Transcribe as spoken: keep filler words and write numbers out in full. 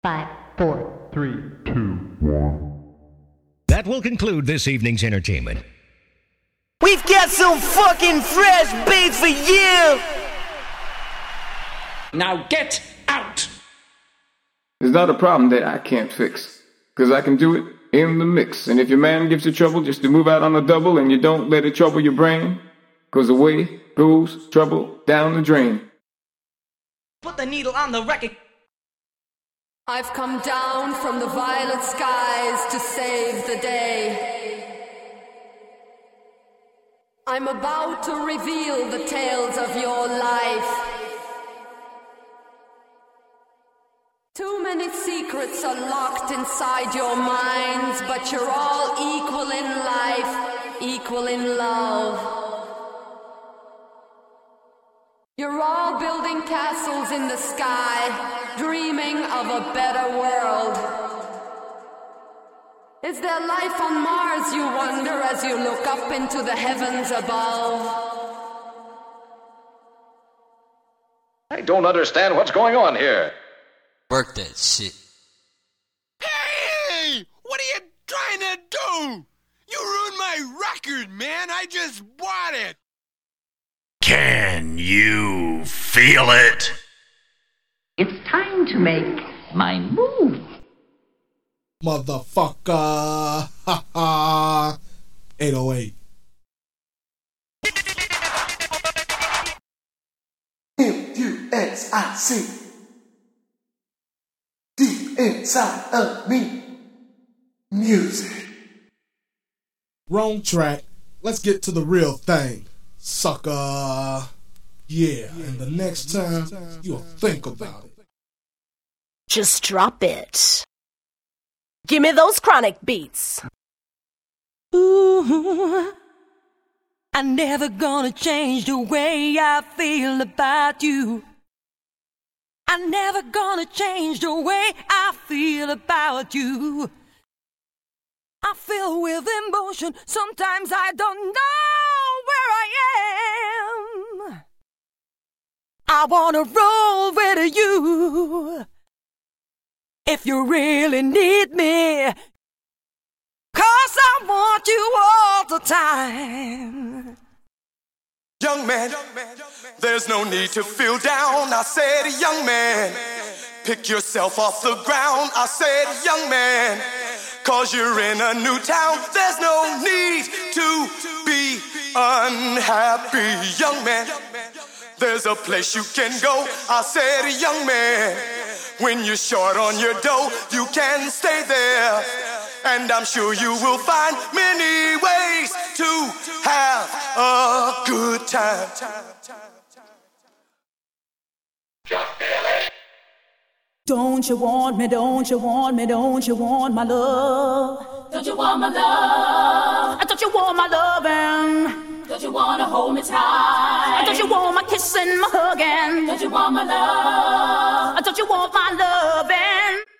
Five, four, three, two, one. That will conclude this evening's entertainment. We've got some fucking fresh beats for you! Now get out! It's not a problem that I can't fix, because I can do it in the mix. And if your man gives you trouble just to move out on a double and you don't let it trouble your brain, because away goes trouble down the drain. Put the needle on the record. I've come down from the violet skies to save the day. I'm about to reveal the tales of your life. Too many secrets are locked inside your minds, but you're all equal in life, equal in love. You're all building castles in the sky, dreaming of a better world. Is there life on Mars, you wonder, as you look up into the heavens above? I don't understand what's going on here. Work that shit. Hey! What are you trying to do? You ruined my record, man. I just bought it. Can you feel it? It's time to make my move. Motherfucker. Ha ha. eight oh eight. M U S I C. Deep inside of me. Music. Wrong track. Let's get to the real thing. Sucker. Yeah, and the next time you'll think about it. Just drop it. Give me those chronic beats. Ooh, I'm never gonna change the way I feel about you. I'm never gonna change the way I feel about you. I feel with emotion, sometimes I don't know where I am. I wanna roll with you. If you really need me, 'cause I want you all the time. Young man, there's no need to feel down. I said, young man, pick yourself off the ground. I said, young man, 'cause you're in a new town. There's no need to be unhappy. Young man, there's a place you can go. I said, young man, when you're short on your dough, you can stay there. And I'm sure you will find many ways to have a good time. Don't you want me, don't you want me, don't you want my love? Don't you want my love? Don't you want my loving? Don't you want to hold me tight? Don't you want my kissing, my hugging? Don't you want my love? Don't you want my loving?